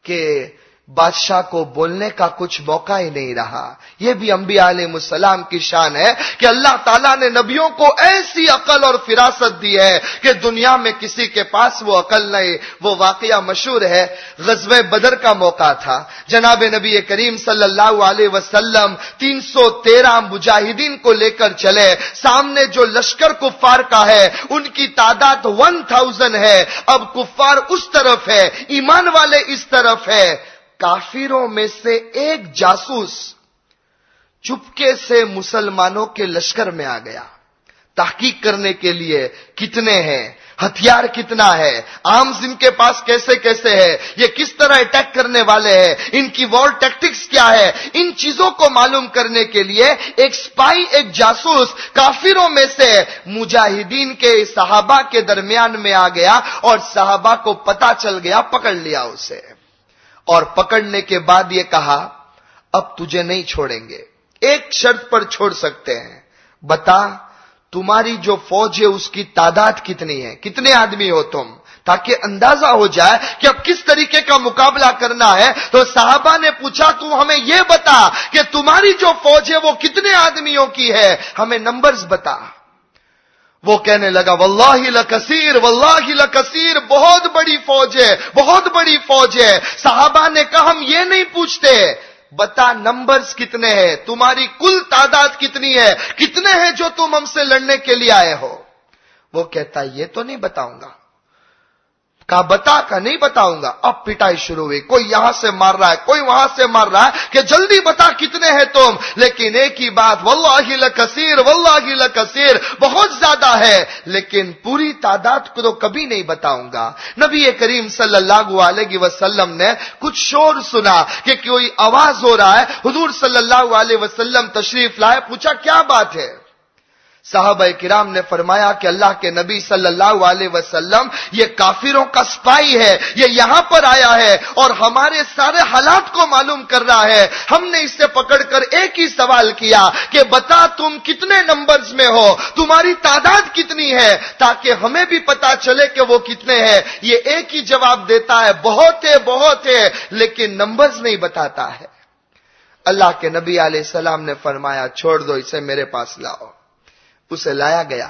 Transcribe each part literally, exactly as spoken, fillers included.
کہ بادشاہ کو بولنے کا کچھ موقع ہی نہیں رہا. یہ بھی انبیاء علیہ السلام کی شان ہے کہ اللہ تعالیٰ نے نبیوں کو ایسی عقل اور فراست دی ہے کہ دنیا میں کسی کے پاس وہ عقل نہیں. وہ واقعہ مشہور ہے، غزوہ بدر کا موقع تھا. جناب نبی کریم صلی اللہ علیہ وسلم تین سو تیرہ مجاہدین کو لے کر چلے. سامنے جو لشکر کفار کا ہے ان کی تعداد ون تھاؤزینڈ ہے. اب کفار اس طرف ہے، ایمان والے اس طرف ہے. کافروں میں سے ایک جاسوس چپکے سے مسلمانوں کے لشکر میں آ گیا تحقیق کرنے کے لیے کتنے ہیں، ہتھیار کتنا ہے، آرمز ان کے پاس کیسے کیسے ہے، یہ کس طرح اٹیک کرنے والے ہیں، ان کی وار ٹیکٹکس کیا ہے. ان چیزوں کو معلوم کرنے کے لیے ایک سپائی، ایک جاسوس کافروں میں سے مجاہدین کے صحابہ کے درمیان میں آ گیا اور صحابہ کو پتا چل گیا، پکڑ لیا اسے. اور پکڑنے کے بعد یہ کہا اب تجھے نہیں چھوڑیں گے، ایک شرط پر چھوڑ سکتے ہیں، بتا تمہاری جو فوج ہے اس کی تعداد کتنی ہے، کتنے آدمی ہو تم، تاکہ اندازہ ہو جائے کہ اب کس طریقے کا مقابلہ کرنا ہے. تو صحابہ نے پوچھا تم ہمیں یہ بتا کہ تمہاری جو فوج ہے وہ کتنے آدمیوں کی ہے، ہمیں نمبرز بتا. وہ کہنے لگا واللہ لکثیر، واللہ لکثیر، بہت بڑی فوج ہے، بہت بڑی فوج ہے. صحابہ نے کہا ہم یہ نہیں پوچھتے، بتا نمبرز کتنے ہیں، تمہاری کل تعداد کتنی ہے، کتنے ہیں جو تم ہم سے لڑنے کے لیے آئے ہو. وہ کہتا یہ تو نہیں بتاؤں گا. کہا بتا، کا نہیں بتاؤں گا. اب پٹائی شروع ہوئی، کوئی یہاں سے مار رہا ہے، کوئی وہاں سے مار رہا ہے کہ جلدی بتا کتنے ہیں تم. لیکن ایک ہی بات، واللہ لکثیر، واللہ لکثیر، بہت زیادہ ہے، لیکن پوری تعداد کو تو کبھی نہیں بتاؤں گا. نبی کریم صلی اللہ علیہ وسلم نے کچھ شور سنا کہ کوئی آواز ہو رہا ہے. حضور صلی اللہ علیہ وسلم تشریف لائے، پوچھا کیا بات ہے. صحابہ کرام نے فرمایا کہ اللہ کے نبی صلی اللہ علیہ وسلم یہ کافروں کا سپاہی ہے، یہ یہاں پر آیا ہے اور ہمارے سارے حالات کو معلوم کر رہا ہے. ہم نے اس سے پکڑ کر ایک ہی سوال کیا کہ بتا تم کتنے نمبرز میں ہو، تمہاری تعداد کتنی ہے، تاکہ ہمیں بھی پتا چلے کہ وہ کتنے ہیں. یہ ایک ہی جواب دیتا ہے بہت ہے، بہت ہے، لیکن نمبرز نہیں بتاتا ہے. اللہ کے نبی علیہ السلام نے فرمایا چھوڑ دو اسے، میرے پاس لاؤ. اسے لایا گیا.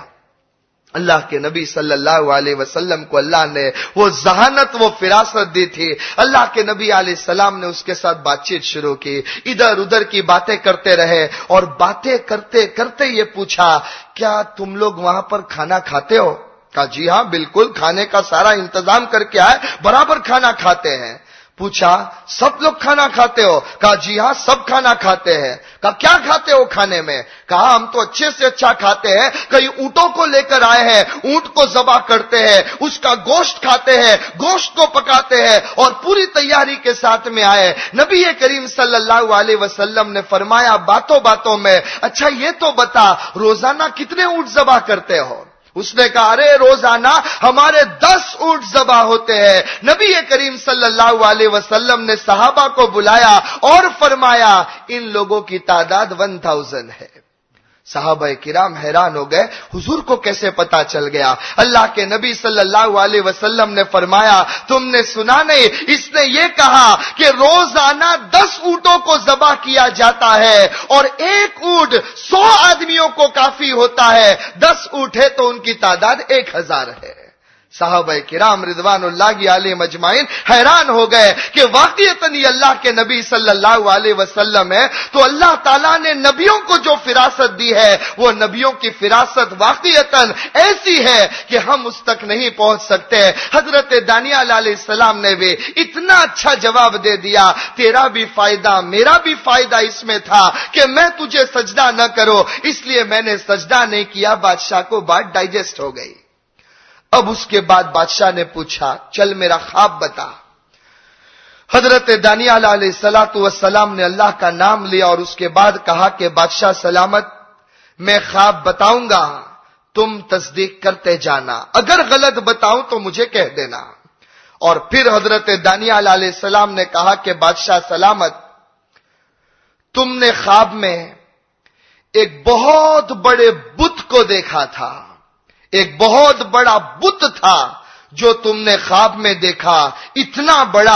اللہ کے نبی صلی اللہ علیہ وسلم کو اللہ نے وہ ذہانت، وہ فراست دی تھی. اللہ کے نبی علیہ السلام نے اس کے ساتھ بات چیت شروع کی، ادھر ادھر کی باتیں کرتے رہے اور باتیں کرتے کرتے یہ پوچھا کیا تم لوگ وہاں پر کھانا کھاتے ہو. کہا جی ہاں بالکل، کھانے کا سارا انتظام کر کے آئے، برابر کھانا کھاتے ہیں. پوچھا سب لوگ کھانا کھاتے ہو. کہا جی ہاں سب کھانا کھاتے ہیں. کہا کیا کھاتے ہو کھانے میں. کہا ہم تو اچھے سے اچھا کھاتے ہیں، کئی اونٹوں کو لے کر آئے ہیں، اونٹ کو ذبح کرتے ہیں، اس کا گوشت کھاتے ہیں، گوشت کو پکاتے ہیں اور پوری تیاری کے ساتھ میں آئے. نبی کریم صلی اللہ علیہ وسلم نے فرمایا باتوں باتوں میں اچھا یہ تو بتا روزانہ کتنے اونٹ ذبح کرتے ہو. اس نے کہا ارے روزانہ ہمارے دس اونٹ ذبح ہوتے ہیں. نبی کریم صلی اللہ علیہ وسلم نے صحابہ کو بلایا اور فرمایا ان لوگوں کی تعداد ون تھاؤزینڈ ہے. صحابہ کرام حیران ہو گئے، حضور کو کیسے پتا چل گیا. اللہ کے نبی صلی اللہ علیہ وسلم نے فرمایا تم نے سنا نہیں، اس نے یہ کہا کہ روزانہ دس اونٹوں کو ذبح کیا جاتا ہے اور ایک اونٹ سو آدمیوں کو کافی ہوتا ہے. دس اونٹ ہے تو ان کی تعداد ایک ہزار ہے. صحابہ کرام رضوان اللہ علیہ مجمعین حیران ہو گئے کہ واقعتاً یہ اللہ کے نبی صلی اللہ علیہ وسلم ہے. تو اللہ تعالیٰ نے نبیوں کو جو فراست دی ہے وہ نبیوں کی فراست واقعتاً ایسی ہے کہ ہم اس تک نہیں پہنچ سکتے. حضرت دانیال علیہ السلام نے بھی اتنا اچھا جواب دے دیا، تیرا بھی فائدہ میرا بھی فائدہ اس میں تھا کہ میں تجھے سجدہ نہ کرو، اس لیے میں نے سجدہ نہیں کیا. بادشاہ کو بات ڈائجسٹ ہو گئی. اب اس کے بعد بادشاہ نے پوچھا چل میرا خواب بتا. حضرت دانیال علیہ الصلوۃ والسلام نے اللہ کا نام لیا اور اس کے بعد کہا کہ بادشاہ سلامت میں خواب بتاؤں گا، تم تصدیق کرتے جانا، اگر غلط بتاؤں تو مجھے کہہ دینا. اور پھر حضرت دانیال علیہ السلام نے کہا کہ بادشاہ سلامت تم نے خواب میں ایک بہت بڑے بت کو دیکھا تھا، ایک بہت بڑا بت تھا جو تم نے خواب میں دیکھا، اتنا بڑا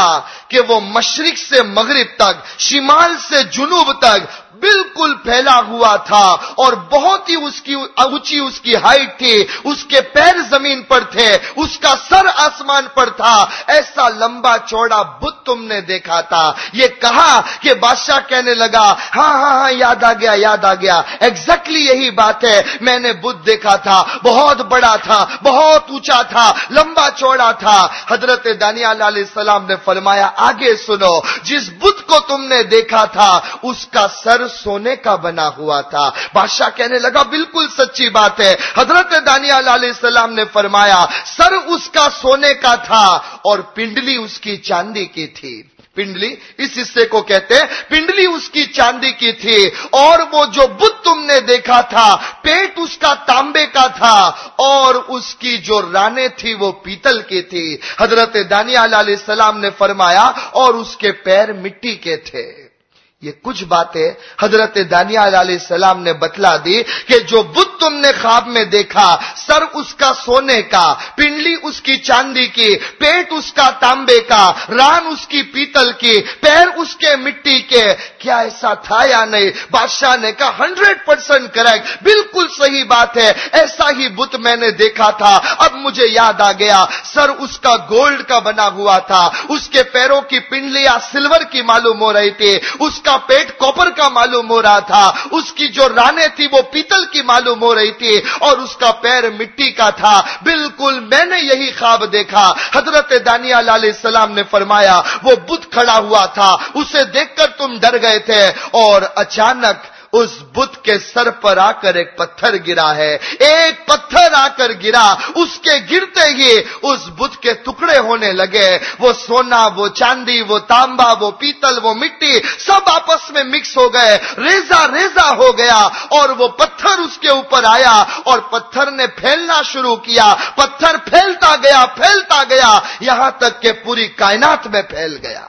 کہ وہ مشرق سے مغرب تک، شمال سے جنوب تک بالکل پھیلا ہوا تھا اور بہت ہی اس کی اونچی اس کی ہائٹ تھی، اس کے پیر زمین پر تھے، اس کا سر آسمان پر تھا، ایسا لمبا چوڑا بت تم نے دیکھا تھا۔ یہ کہا کہ بادشاہ کہنے لگا ہاں ہاں ہاں یاد آ گیا یاد آ گیا ایگزیکٹلی یہی بات ہے، میں نے بت دیکھا تھا، بہت بڑا تھا، بہت اونچا تھا، لمبا چوڑا تھا۔ حضرت دانیال علیہ السلام نے فرمایا آگے سنو، جس بت کو تم نے دیکھا تھا اس کا سر سونے کا بنا ہوا تھا۔ بادشاہ کہنے لگا بالکل سچی بات ہے۔ حضرت دانیال علیہ السلام نے فرمایا سر اس کا سونے کا تھا اور پنڈلی اس کی چاندی کی تھی۔ پنڈلی اس حصے کو کہتے ہیں، پنڈلی اس کی چاندی کی تھی، اور وہ جو بت تم نے دیکھا تھا پیٹ اس کا تانبے کا تھا اور اس کی جو رانیں تھی وہ پیتل کی تھی۔ حضرت دانیال علیہ السلام نے فرمایا اور اس کے پیر مٹی کے تھے۔ یہ کچھ باتیں حضرت دانیال علیہ السلام نے بتلا دی کہ جو بت تم نے خواب میں دیکھا، سر اس کا سونے کا، پنڈلی اس کی چاندی کی، پیٹ اس کا تانبے کا، ران اس کی پیتل کی، پیر اس کے مٹی کے، کیا ایسا تھا یا نہیں؟ بادشاہ نے کہا ہنڈریڈ پرسینٹ کریکٹ، بالکل صحیح بات ہے، ایسا ہی بت میں نے دیکھا تھا۔ اب مجھے یاد آ گیا، سر اس کا گولڈ کا بنا ہوا تھا، اس کے پیروں کی پنڈلیاں سلور کی معلوم ہو رہی تھی، اس کا پیٹ کوپر کا معلوم ہو رہا تھا، اس کی جو رانیں تھی وہ پیتل کی معلوم ہو رہی تھی اور اس کا پیر مٹی کا تھا۔ بالکل میں نے یہی خواب دیکھا۔ حضرت دانیال علیہ السلام نے فرمایا وہ بت کھڑا ہوا تھا، اسے دیکھ کر تم ڈر گئے تھے اور اچانک اس بت کے سر پر آ کر ایک پتھر گرا ہے، ایک پتھر آ کر گرا، اس کے گرتے ہی اس بت کے ٹکڑے ہونے لگے، وہ سونا، وہ چاندی، وہ تانبا، وہ پیتل، وہ مٹی سب آپس میں مکس ہو گئے، ریزہ ریزہ ہو گیا اور وہ پتھر اس کے اوپر آیا اور پتھر نے پھیلنا شروع کیا، پتھر پھیلتا گیا پھیلتا گیا یہاں تک کہ پوری کائنات میں پھیل گیا۔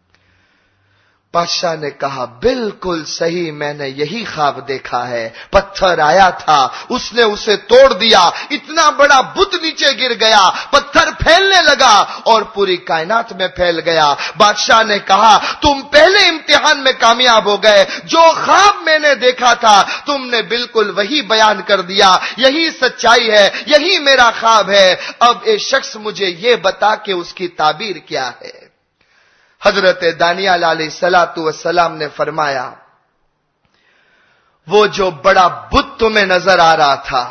بادشاہ نے کہا بالکل صحیح، میں نے یہی خواب دیکھا ہے، پتھر آیا تھا، اس نے اسے توڑ دیا، اتنا بڑا بت نیچے گر گیا، پتھر پھیلنے لگا اور پوری کائنات میں پھیل گیا۔ بادشاہ نے کہا تم پہلے امتحان میں کامیاب ہو گئے، جو خواب میں نے دیکھا تھا تم نے بالکل وہی بیان کر دیا، یہی سچائی ہے، یہی میرا خواب ہے۔ اب اے شخص مجھے یہ بتا کہ اس کی تعبیر کیا ہے؟ حضرت دانیال علیہ الصلوۃ والسلام نے فرمایا وہ جو بڑا بت تمہیں نظر آ رہا تھا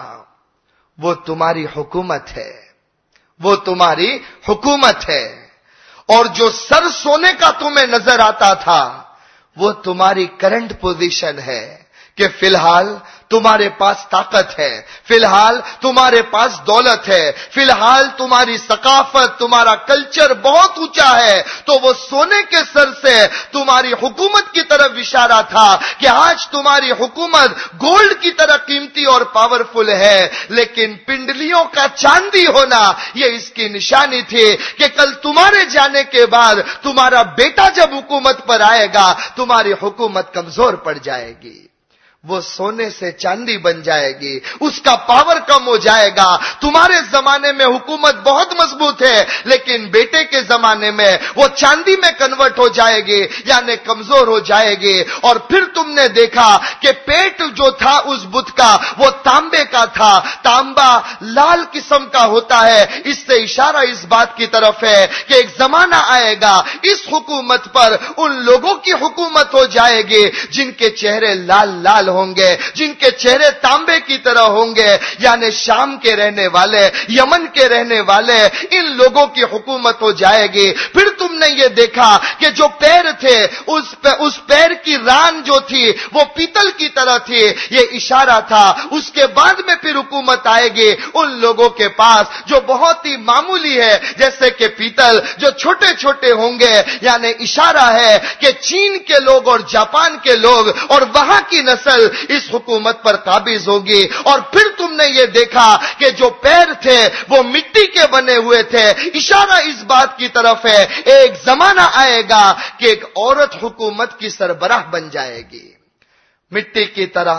وہ تمہاری حکومت ہے، وہ تمہاری حکومت ہے، اور جو سر سونے کا تمہیں نظر آتا تھا وہ تمہاری کرنٹ پوزیشن ہے کہ فی الحال تمہارے پاس طاقت ہے، فی الحال تمہارے پاس دولت ہے، فی الحال تمہاری ثقافت، تمہارا کلچر بہت اونچا ہے، تو وہ سونے کے سر سے تمہاری حکومت کی طرف اشارہ تھا کہ آج تمہاری حکومت گولڈ کی طرح قیمتی اور پاورفل ہے، لیکن پنڈلیوں کا چاندی ہونا یہ اس کی نشانی تھی کہ کل تمہارے جانے کے بعد تمہارا بیٹا جب حکومت پر آئے گا تمہاری حکومت کمزور پڑ جائے گی، وہ سونے سے چاندی بن جائے گی، اس کا پاور کم ہو جائے گا۔ تمہارے زمانے میں حکومت بہت مضبوط ہے لیکن بیٹے کے زمانے میں وہ چاندی میں کنورٹ ہو جائے گی، یعنی کمزور ہو جائے گی۔ اور پھر تم نے دیکھا کہ پیٹ جو تھا اس بت کا وہ تانبے کا تھا، تانبا لال قسم کا ہوتا ہے، اس سے اشارہ اس بات کی طرف ہے کہ ایک زمانہ آئے گا اس حکومت پر ان لوگوں کی حکومت ہو جائے گی جن کے چہرے لال لال ہوں گے، جن کے چہرے تانبے کی طرح ہوں گے، یعنی شام کے رہنے والے، یمن کے رہنے والے، ان لوگوں کی حکومت ہو جائے گی۔ پھر تم نے یہ دیکھا کہ جو پیر تھے اس پہ اس پیر کی ران جو تھی وہ پیتل کی طرح تھی، یہ اشارہ تھا اس کے بعد میں پھر حکومت آئے گی ان لوگوں کے پاس جو بہت ہی معمولی ہے جیسے کہ پیتل، جو چھوٹے چھوٹے ہوں گے، یعنی اشارہ ہے کہ چین کے لوگ اور جاپان کے لوگ اور وہاں کی نسل اس حکومت پر قابض ہوگی۔ اور پھر تم نے یہ دیکھا کہ جو پیر تھے وہ مٹی کے بنے ہوئے تھے، اشارہ اس بات کی طرف ہے ایک زمانہ آئے گا کہ ایک عورت حکومت کی سربراہ بن جائے گی، مٹی کی طرح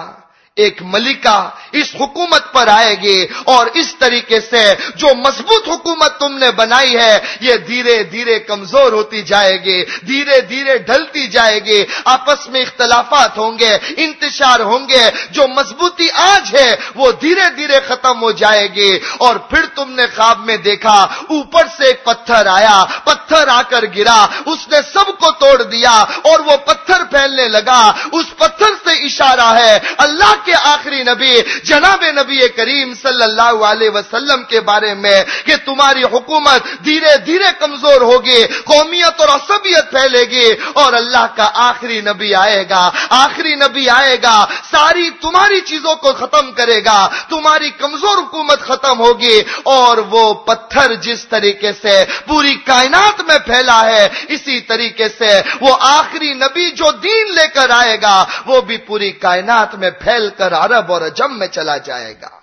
ایک ملکہ اس حکومت پر آئے گی اور اس طریقے سے جو مضبوط حکومت تم نے بنائی ہے یہ دھیرے دھیرے کمزور ہوتی جائے گی، دھیرے دھیرے ڈھلتی جائے گی، آپس میں اختلافات ہوں گے، انتشار ہوں گے، جو مضبوطی آج ہے وہ دھیرے دھیرے ختم ہو جائے گی۔ اور پھر تم نے خواب میں دیکھا اوپر سے ایک پتھر آیا، پتھر آ کر گرا، اس نے سب کو توڑ دیا اور وہ پتھر پھیلنے لگا۔ اس پتھر سے اشارہ ہے اللہ کے آخری نبی جناب نبی کریم صلی اللہ علیہ وسلم کے بارے میں کہ تمہاری حکومت دھیرے دھیرے کمزور ہوگی، قومیت اور عصبیت پھیلے گی اور اللہ کا آخری نبی آئے گا، آخری نبی آئے گا، ساری تمہاری چیزوں کو ختم کرے گا، تمہاری کمزور حکومت ختم ہوگی۔ اور وہ پتھر جس طریقے سے پوری کائنات میں پھیلا ہے اسی طریقے سے وہ آخری نبی جو دین لے کر آئے گا وہ بھی پوری کائنات میں پھیل کر عرب اور عجم میں چلا جائے گا۔